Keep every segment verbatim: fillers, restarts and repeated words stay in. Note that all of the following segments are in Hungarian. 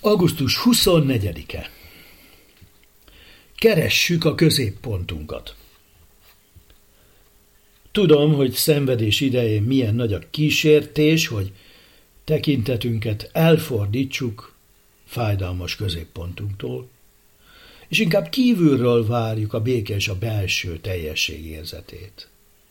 augusztus huszonnegyedike. Keressük a középpontunkat. Tudom, hogy szenvedés idején milyen nagy a kísértés, hogy tekintetünket elfordítsuk fájdalmas középpontunktól, és inkább kívülről várjuk a béke és a belső teljesség érzetét.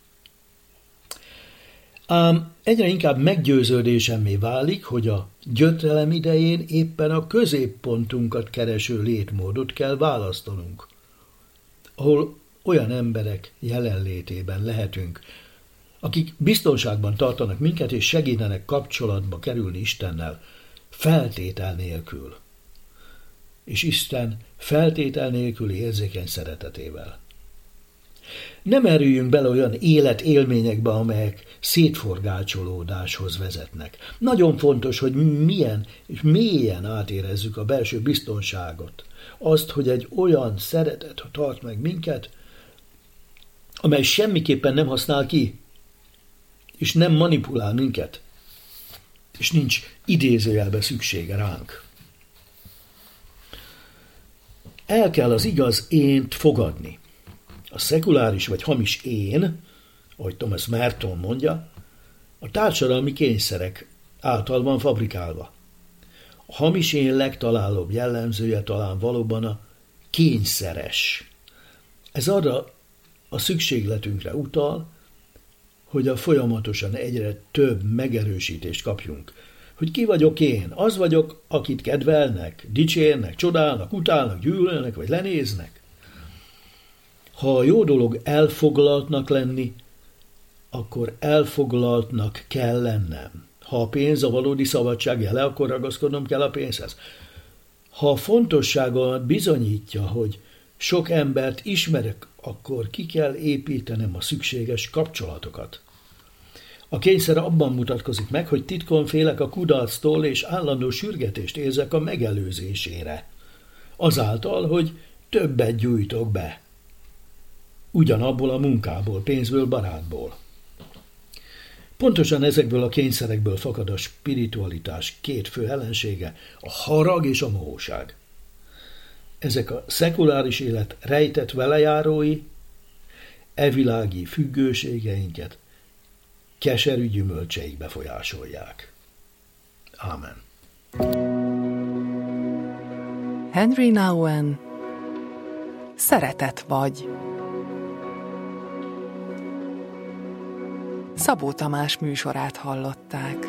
Ám egyre inkább meggyőződésemmé válik, hogy a gyötrelem idején éppen a középpontunkat kereső létmódot kell választanunk, ahol olyan emberek jelenlétében lehetünk, akik biztonságban tartanak minket és segítenek kapcsolatba kerülni Istennel feltétel nélkül, és Isten feltétel nélküli érzékeny szeretetével. Nem erüljünk bele olyan életélményekbe, amelyek szétforgácsolódáshoz vezetnek. Nagyon fontos, hogy milyen és mélyen átérezzük a belső biztonságot. Azt, hogy egy olyan szeretet tart meg minket, amely semmiképpen nem használ ki, és nem manipulál minket, és nincs idézőjelbe szüksége ránk. El kell az igaz ént fogadni. A szekuláris vagy hamis én, ahogy Thomas Merton mondja, a társadalmi kényszerek által van fabrikálva. A hamis én legtalálóbb jellemzője talán valóban a kényszeres. Ez arra a szükségletünkre utal, hogy a folyamatosan egyre több megerősítést kapjunk. Hogy ki vagyok én? Az vagyok, akit kedvelnek, dicsérnek, csodálnak, utálnak, gyűlölnek vagy lenéznek. Ha a jó dolog elfoglaltnak lenni, akkor elfoglaltnak kell lennem. Ha a pénz a valódi szabadság jele, akkor ragaszkodnom kell a pénzhez. Ha a fontossága bizonyítja, hogy sok embert ismerek, akkor ki kell építenem a szükséges kapcsolatokat. A kényszer abban mutatkozik meg, hogy titkon félek a kudarctól, és állandó sürgetést érzek a megelőzésére. Azáltal, hogy többet gyújtok be. Ugyanabból a munkából, pénzből, barátból. Pontosan ezekből a kényszerekből fakad a spiritualitás két fő ellensége, a harag és a mohóság. Ezek a szekuláris élet rejtett velejárói, evilági függőségeinket keserű gyümölcseik befolyásolják. Ámen. Henry Nouwen, Szeretet vagy. Szabó Tamás műsorát hallották.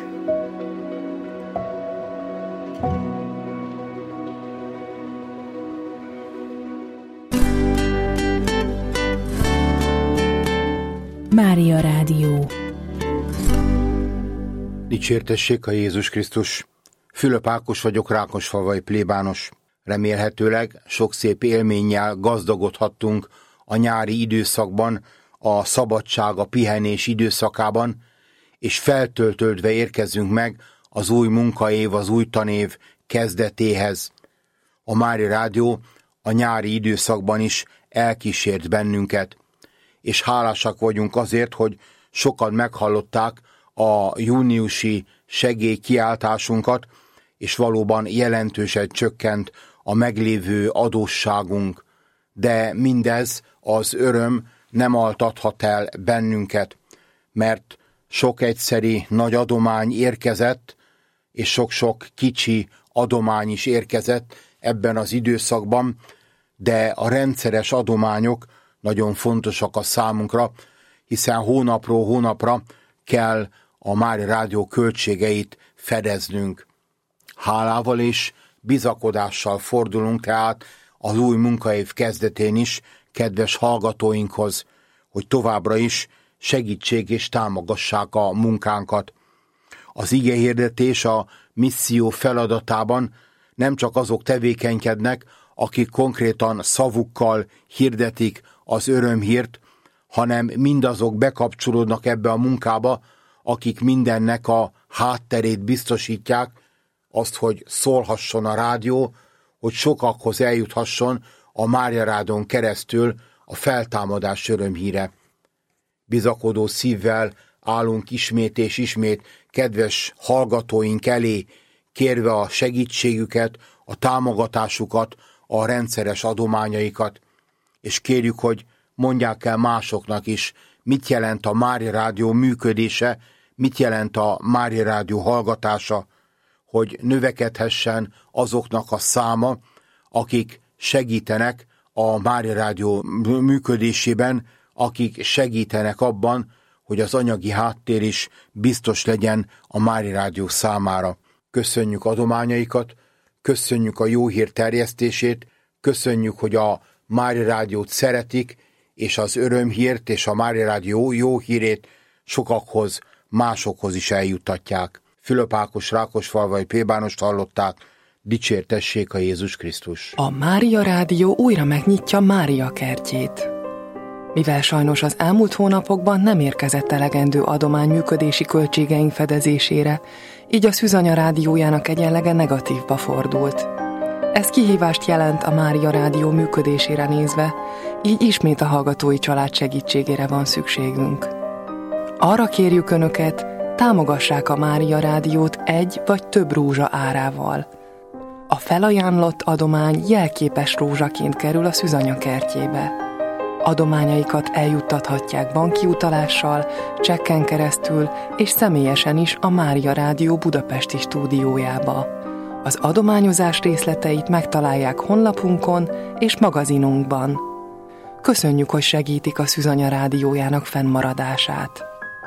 Mária Rádió. Dicsértessék a Jézus Krisztus! Fülöp Ákos vagyok, Rákosfalvai plébános. Remélhetőleg sok szép élménnyel gazdagodhattunk a nyári időszakban, a szabadság, a pihenés időszakában, és feltöltődve érkezünk meg az új munkaév, az új tanév kezdetéhez. A Mária Rádió a nyári időszakban is elkísért bennünket, és hálásak vagyunk azért, hogy sokan meghallották a júniusi segélykiáltásunkat, és valóban jelentősen csökkent a meglévő adósságunk, de mindez, az öröm nem altathat el bennünket, mert sok egyszeri nagy adomány érkezett, és sok-sok kicsi adomány is érkezett ebben az időszakban, de a rendszeres adományok nagyon fontosak a számunkra, hiszen hónapról hónapra kell a Mária Rádió költségeit fedeznünk. Hálával és bizakodással fordulunk tehát az új munkaév kezdetén is kedves hallgatóinkhoz, hogy továbbra is segítség és támogassák a munkánkat. Az igehirdetés a misszió feladatában nem csak azok tevékenykednek, akik konkrétan szavukkal hirdetik az örömhírt, hanem mindazok bekapcsolódnak ebbe a munkába, akik mindennek a hátterét biztosítják, azt, hogy szólhasson a rádió, hogy sokakhoz eljuthasson a Mária Rádión keresztül a feltámadás örömhíre. Bizakodó szívvel állunk ismét és ismét kedves hallgatóink elé, kérve a segítségüket, a támogatásukat, a rendszeres adományaikat, és kérjük, hogy mondják el másoknak is, mit jelent a Mária Rádió működése, mit jelent a Mária Rádió hallgatása, hogy növekedhessen azoknak a száma, akik segítenek a Mária Rádió működésében, akik segítenek abban, hogy az anyagi háttér is biztos legyen a Mária Rádió számára. Köszönjük adományaikat, köszönjük a jó hír terjesztését, köszönjük, hogy a Mária Rádiót szeretik, és az örömhírt és a Mária Rádió jó hírét sokakhoz, másokhoz is eljuttatják. Fülöp Ákos Rákosfalvai plébánost hallották, dicsértessék a Jézus Krisztus. A Mária Rádió újra megnyitja Mária kertjét. Mivel sajnos az elmúlt hónapokban nem érkezett elegendő adomány működési költségeink fedezésére, így a Szűzanya rádiójának egyenlege negatívba fordult. Ez kihívást jelent a Mária Rádió működésére nézve, így ismét a hallgatói család segítségére van szükségünk. Arra kérjük Önöket, támogassák a Mária Rádiót egy vagy több rózsa árával. A felajánlott adomány jelképes rózsaként kerül a Szűzanya kertjébe. Adományaikat eljuttathatják banki utalással, csekken keresztül és személyesen is a Mária Rádió budapesti stúdiójába. Az adományozás részleteit megtalálják honlapunkon és magazinunkban. Köszönjük, hogy segítik a Szűzanya rádiójának fennmaradását.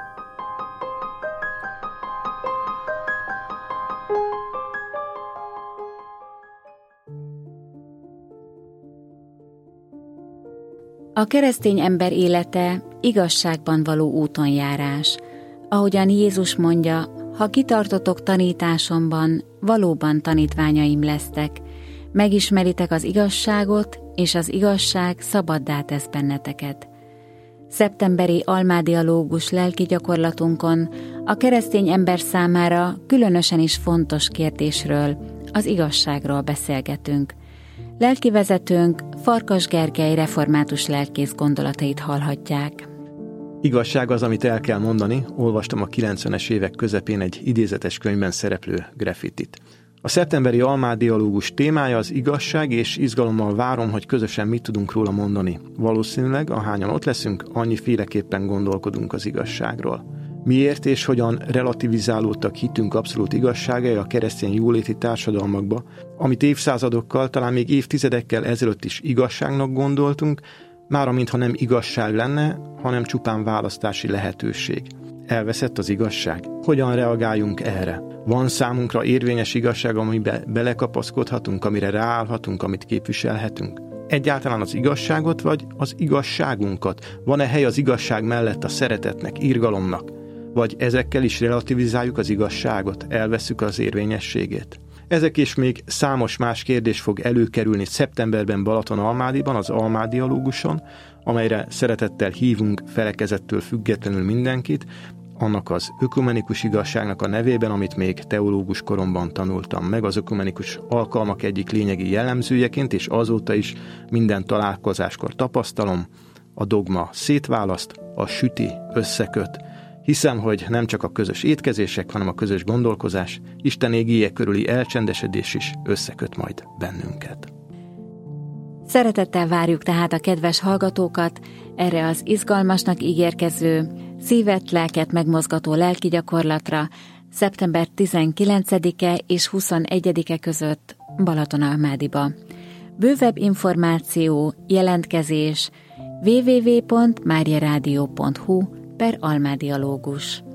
A keresztény ember élete igazságban való útonjárás. Ahogyan Jézus mondja, ha kitartotok tanításomban, valóban tanítványaim lesztek, megismeritek az igazságot, és az igazság szabaddá tesz benneteket. Szeptemberi almádialógus lelki gyakorlatunkon a keresztény ember számára különösen is fontos kérdésről, az igazságról beszélgetünk. Lelkivezetőnk Farkas Gergely református lelkész gondolatait hallhatják. Igazság az, amit el kell mondani, olvastam a kilencvenes évek közepén egy idézetes könyvben szereplő graffitit. A szeptemberi almádialógus témája az igazság, és izgalommal várom, hogy közösen mit tudunk róla mondani. Valószínűleg, ahányan ott leszünk, annyiféleképpen gondolkodunk az igazságról. Miért és hogyan relativizálódtak hitünk abszolút igazságai a keresztény jóléti társadalmakba, amit évszázadokkal, talán még évtizedekkel ezelőtt is igazságnak gondoltunk, mára mintha nem igazság lenne, hanem csupán választási lehetőség. Elveszett az igazság? Hogyan reagáljunk erre? Van számunkra érvényes igazság, amiben belekapaszkodhatunk, amire ráállhatunk, amit képviselhetünk? Egyáltalán az igazságot, vagy az igazságunkat? Van-e hely az igazság mellett a szeretetnek, irgalomnak? Vagy ezekkel is relativizáljuk az igazságot, elvesszük az érvényességét? Ezek és még számos más kérdés fog előkerülni szeptemberben Balatonalmádiban, az almádialóguson, amelyre szeretettel hívunk felekezettől függetlenül mindenkit, annak az ökumenikus igazságnak a nevében, amit még teológus koromban tanultam meg, az ökumenikus alkalmak egyik lényegi jellemzőjeként, és azóta is minden találkozáskor tapasztalom, a dogma szétválaszt, a süti összeköt. Hiszem, hogy nem csak a közös étkezések, hanem a közös gondolkozás, Isten égéje körüli elcsendesedés is összeköt majd bennünket. Szeretettel várjuk tehát a kedves hallgatókat erre az izgalmasnak ígérkező, szívet, lelket megmozgató lelki gyakorlatra szeptember tizenkilencedike és huszonegyedike között Balatonalmádiba. Bővebb információ, jelentkezés double-u double-u double-u pont máriaradio pont hu per almádialógus.